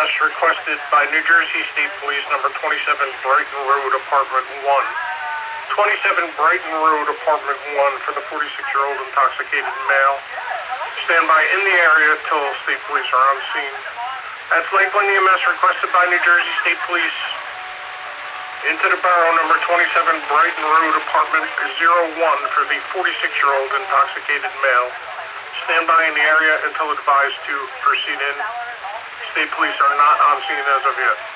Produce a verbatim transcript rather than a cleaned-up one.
S requested by New Jersey State Police number twenty-seven Brighton Road, Apartment one. twenty-seven Brighton Road, Apartment one for the forty-six-year-old intoxicated male. Stand by in the area till State Police are on scene. That's Lakeland E M S requested by New Jersey State Police. Into the borough number twenty-seven Brighton Road, Apartment zero one for the forty-six-year-old intoxicated male. Stand by in the area until advised to proceed in. State Police are not on scene as of yet.